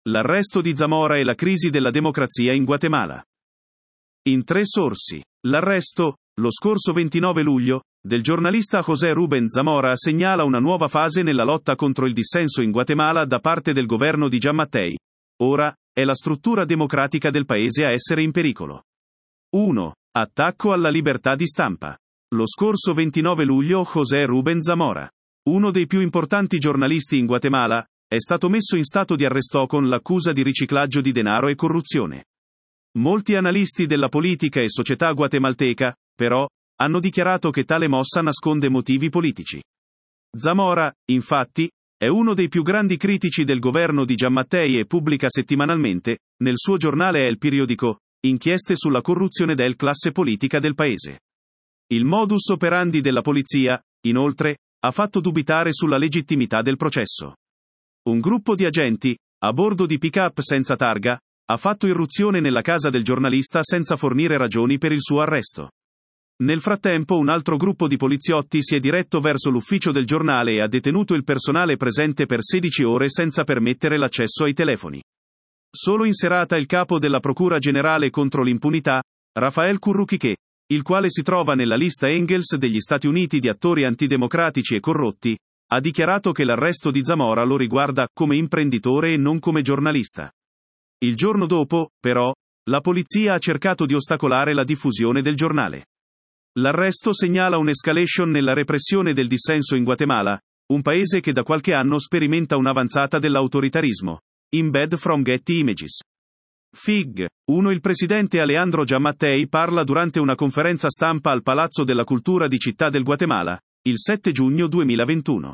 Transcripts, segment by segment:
L'arresto di Zamora e la crisi della democrazia in Guatemala. In 3 sorsi. L'arresto, lo scorso 29 luglio, del giornalista José Rubén Zamora segnala una nuova fase nella lotta contro il dissenso in Guatemala da parte del governo di Giammattei. Ora, è la struttura democratica del paese a essere in pericolo. 1. Attacco alla libertà di stampa. Lo scorso 29 luglio José Rubén Zamora, uno dei più importanti giornalisti in Guatemala, è stato messo in stato di arresto con l'accusa di riciclaggio di denaro e corruzione. Molti analisti della politica e società guatemalteca, però, hanno dichiarato che tale mossa nasconde motivi politici. Zamora, infatti, è uno dei più grandi critici del governo di Giammattei e pubblica settimanalmente, nel suo giornale El Periódico, inchieste sulla corruzione del classe politica del paese. Il modus operandi della polizia, inoltre, ha fatto dubitare sulla legittimità del processo. Un gruppo di agenti, a bordo di pick-up senza targa, ha fatto irruzione nella casa del giornalista senza fornire ragioni per il suo arresto. Nel frattempo un altro gruppo di poliziotti si è diretto verso l'ufficio del giornale e ha detenuto il personale presente per 16 ore senza permettere l'accesso ai telefoni. Solo in serata il capo della Procura Generale contro l'impunità, Rafael Curruchiche, il quale si trova nella lista Engels degli Stati Uniti di attori antidemocratici e corrotti, ha dichiarato che l'arresto di Zamora lo riguarda come imprenditore e non come giornalista. Il giorno dopo, però, la polizia ha cercato di ostacolare la diffusione del giornale. L'arresto segnala un'escalation nella repressione del dissenso in Guatemala, un paese che da qualche anno sperimenta un'avanzata dell'autoritarismo. Embed from Getty Images. Fig. 1. Il presidente Alejandro Giammattei parla durante una conferenza stampa al Palazzo della Cultura di Città del Guatemala, il 7 giugno 2021.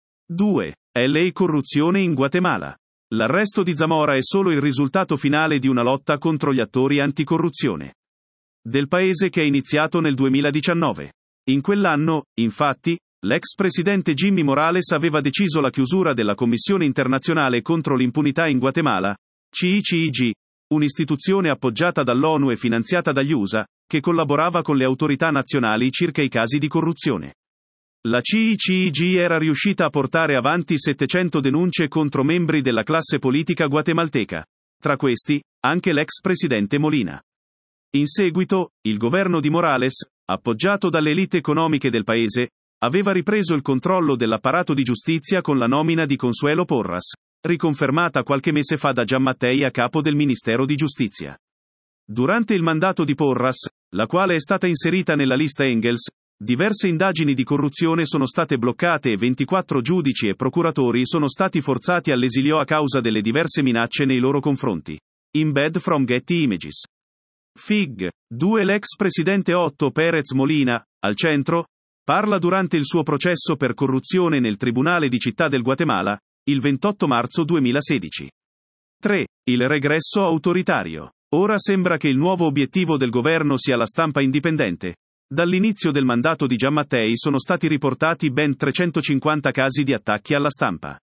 2. LA corruzione in Guatemala. L'arresto di Zamora è solo il risultato finale di una lotta contro gli attori anticorruzione del paese che è iniziato nel 2019. In quell'anno, infatti, l'ex presidente Jimmy Morales aveva deciso la chiusura della Commissione internazionale contro l'impunità in Guatemala, CICIG, un'istituzione appoggiata dall'ONU e finanziata dagli USA, che collaborava con le autorità nazionali circa i casi di corruzione. La CICIG era riuscita a portare avanti 700 denunce contro membri della classe politica guatemalteca, tra questi, anche l'ex presidente Molina. In seguito, il governo di Morales, appoggiato dalle elite economiche del paese, aveva ripreso il controllo dell'apparato di giustizia con la nomina di Consuelo Porras, riconfermata qualche mese fa da Giammattei a capo del Ministero di Giustizia. Durante il mandato di Porras, la quale è stata inserita nella lista Engels, diverse indagini di corruzione sono state bloccate e 24 giudici e procuratori sono stati forzati all'esilio a causa delle diverse minacce nei loro confronti. Embed from Getty Images. Fig. 2. L'ex presidente Otto Pérez Molina, al centro, parla durante il suo processo per corruzione nel Tribunale di Città del Guatemala, il 28 marzo 2016. 3. Il regresso autoritario. Ora sembra che il nuovo obiettivo del governo sia la stampa indipendente. Dall'inizio del mandato di Giammattei sono stati riportati ben 350 casi di attacchi alla stampa.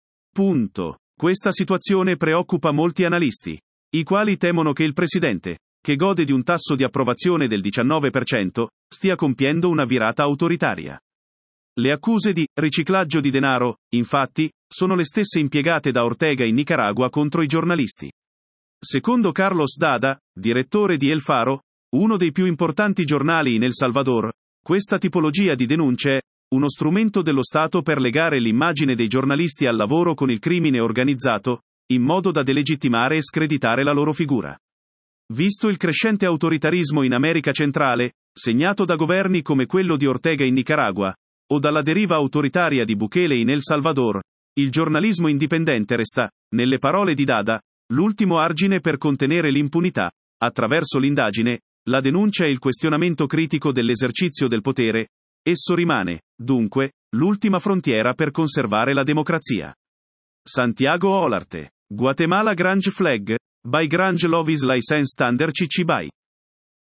Punto. Questa situazione preoccupa molti analisti, i quali temono che il presidente, che gode di un tasso di approvazione del 19%, stia compiendo una virata autoritaria. Le accuse di riciclaggio di denaro, infatti, sono le stesse impiegate da Ortega in Nicaragua contro i giornalisti. Secondo Carlos Dada, direttore di El Faro, uno dei più importanti giornali in El Salvador, questa tipologia di denunce è uno strumento dello Stato per legare l'immagine dei giornalisti al lavoro con il crimine organizzato, in modo da delegittimare e screditare la loro figura. Visto il crescente autoritarismo in America centrale, segnato da governi come quello di Ortega in Nicaragua, o dalla deriva autoritaria di Bukele in El Salvador, il giornalismo indipendente resta, nelle parole di Dada, l'ultimo argine per contenere l'impunità, attraverso l'indagine, la denuncia e il questionamento critico dell'esercizio del potere. Esso rimane, dunque, l'ultima frontiera per conservare la democrazia. Santiago Olarte. Guatemala Grange Flag. By Grange Lovis License Standard Chichibai.